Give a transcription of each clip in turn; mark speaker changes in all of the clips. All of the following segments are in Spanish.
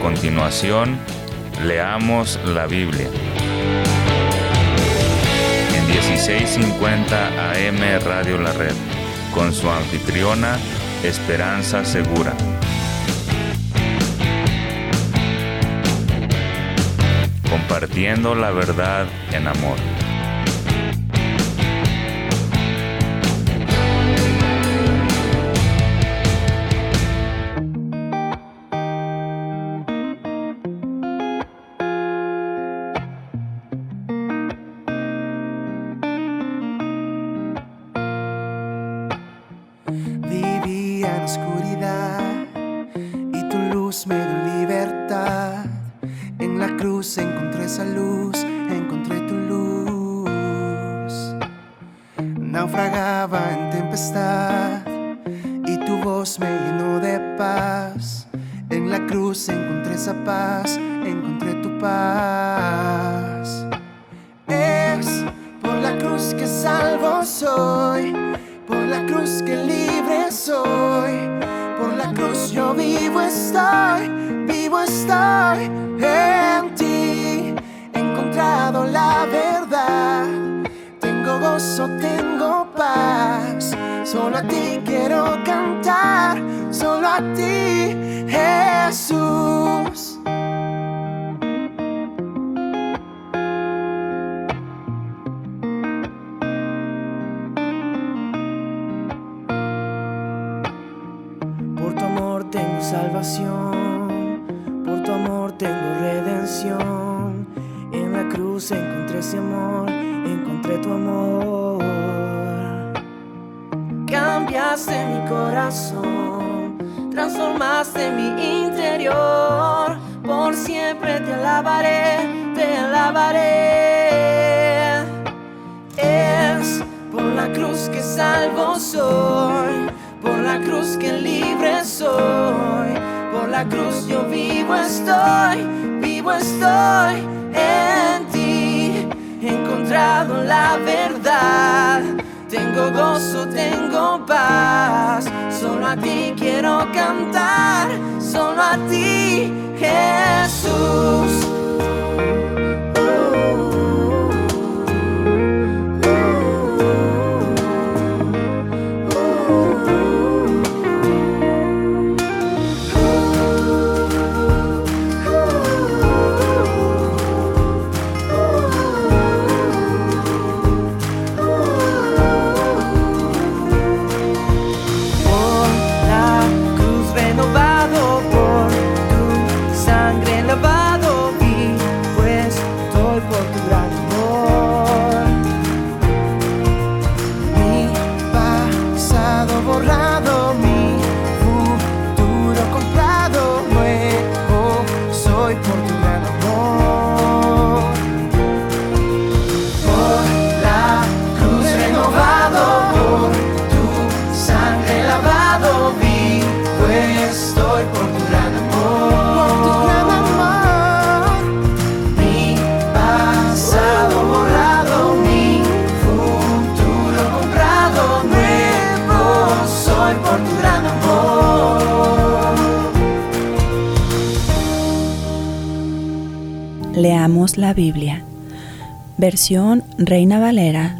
Speaker 1: continuación, leamos la Biblia. En 1650 AM Radio La Red, con su anfitriona, Esperanza Segura. Compartiendo la verdad en amor.
Speaker 2: Vivía en oscuridad y tu luz me dio libertad. En la cruz encontré esa luz, encontré tu luz. Naufragaba en tempestad y tu voz me llenó de paz. En la cruz encontré esa paz, encontré tu paz. Es por la cruz que salvo soy, por la cruz que libre soy, por la cruz yo vivo estoy en ti. He encontrado la verdad, tengo gozo, tengo paz. Solo a ti quiero cantar, solo a ti, Jesús. Por tu amor tengo salvación, por tu amor tengo redención. En la cruz encontré ese amor, encontré tu amor. Cambiaste mi corazón, transformaste mi interior. Por siempre te alabaré, te alabaré. Es por la cruz que salvo soy, por la cruz que libre soy, por la cruz yo vivo estoy en ti. He encontrado la verdad, tengo gozo, tengo paz. Solo a ti quiero cantar, solo a ti, Jesús.
Speaker 3: Leamos la Biblia. Versión Reina Valera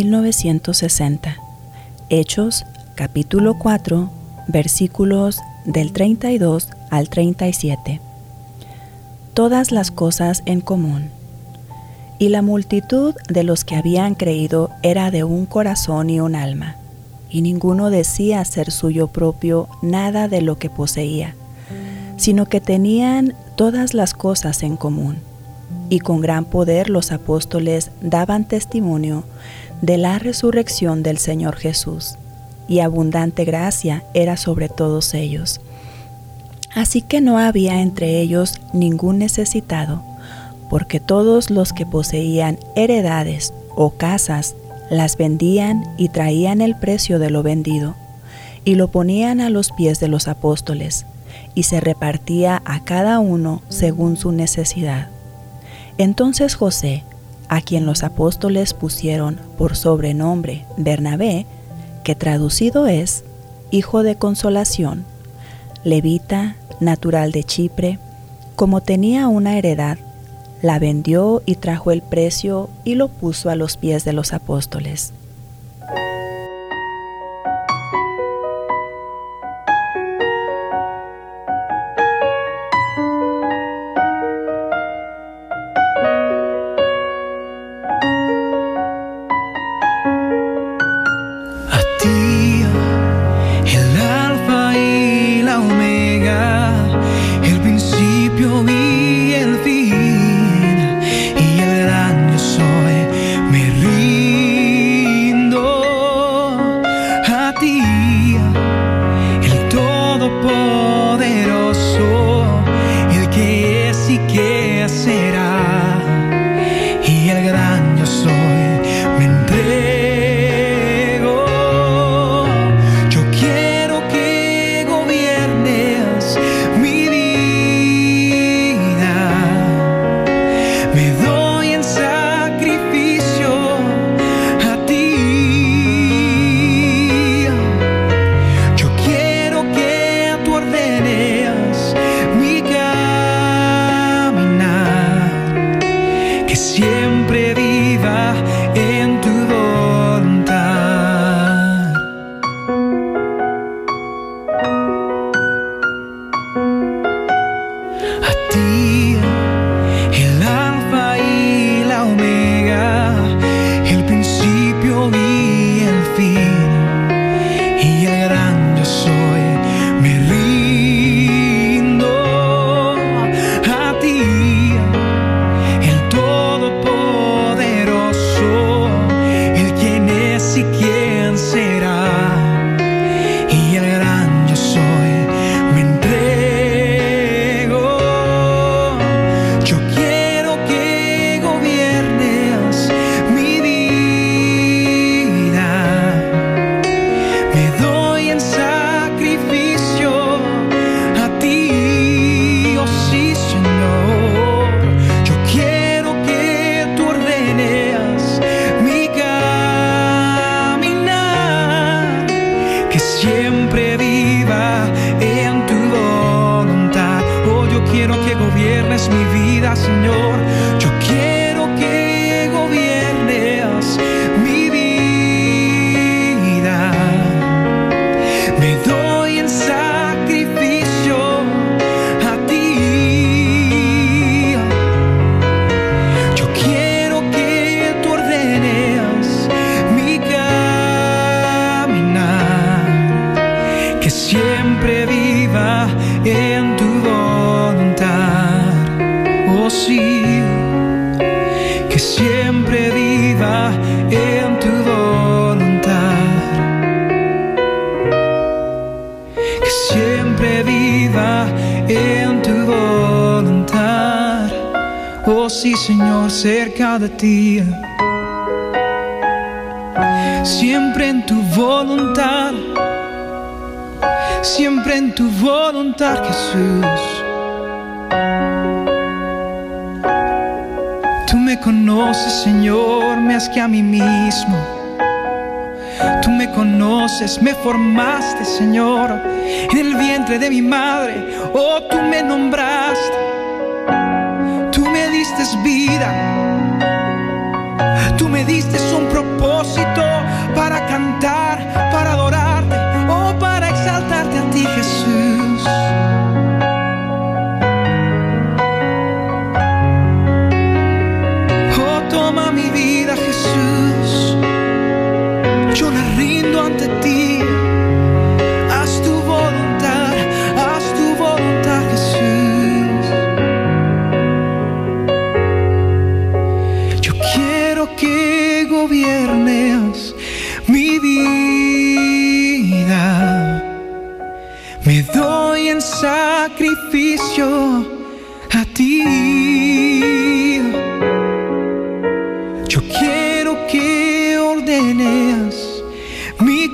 Speaker 3: 1960. Hechos, capítulo 4, versículos del 32 al 37. Todas las cosas en común. Y la multitud de los que habían creído era de un corazón y un alma, y ninguno decía ser suyo propio nada de lo que poseía, sino que tenían todas las cosas en común. Y con gran poder los apóstoles daban testimonio de la resurrección del Señor Jesús, y abundante gracia era sobre todos ellos. Así que no había entre ellos ningún necesitado, porque todos los que poseían heredades o casas las vendían y traían el precio de lo vendido, y lo ponían a los pies de los apóstoles, y se repartía a cada uno según su necesidad. Entonces José, a quien los apóstoles pusieron por sobrenombre Bernabé, que traducido es hijo de consolación, levita, natural de Chipre, Como tenía una heredad, la vendió y trajo el precio y lo puso a los pies de los apóstoles.
Speaker 2: Sí, Señor, cerca de ti, siempre en tu voluntad, siempre en tu voluntad, Jesús. Tú me conoces, Señor, más que a mí mismo. Tú me conoces, me formaste, Señor, en el vientre de mi madre. Oh, tú me nombraste. Tú me diste vida, tú me diste un propósito para cantar, para adorarte, oh, para exaltarte a ti, Jesús. Oh, toma mi vida, Jesús, yo la rindo ante ti. Haz tu voluntad, Jesús. Que gobiernes mi vida, me doy en sacrificio a ti. Yo quiero que ordenes mi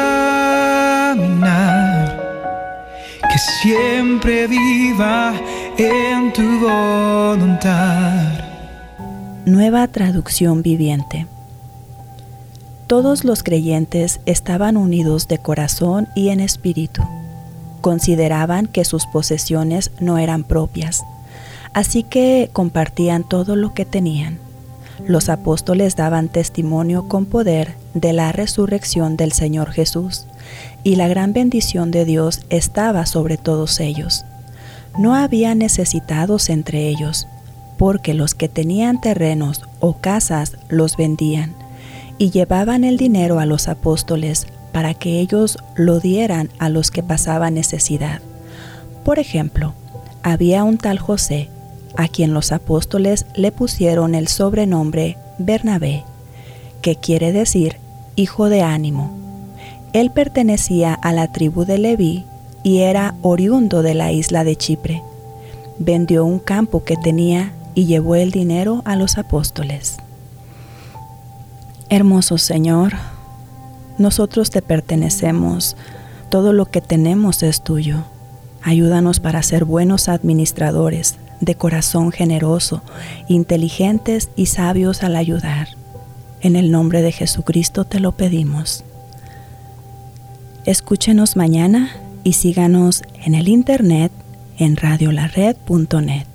Speaker 2: caminar, que siempre viva en tu voluntad.
Speaker 3: Nueva traducción viviente. Todos los creyentes estaban unidos de corazón y en espíritu. Consideraban que sus posesiones no eran propias, Así que compartían todo lo que tenían. Los apóstoles daban testimonio con poder de la resurrección del Señor Jesús, y la gran bendición de Dios estaba sobre todos ellos. No había necesitados entre ellos, porque los que tenían terrenos o casas los vendían, y llevaban el dinero a los apóstoles para que ellos lo dieran a los que pasaban necesidad. Por ejemplo, había un tal José, a quien los apóstoles le pusieron el sobrenombre Bernabé, que quiere decir hijo de ánimo. Él pertenecía a la tribu de Leví y era oriundo de la isla de Chipre. Vendió un campo que tenía y llevó el dinero a los apóstoles. Hermoso Señor, nosotros te pertenecemos, todo lo que tenemos es tuyo. Ayúdanos para ser buenos administradores, de corazón generoso, inteligentes y sabios al ayudar. En el nombre de Jesucristo te lo pedimos. Escúchenos mañana y síganos en el internet en radiolared.net.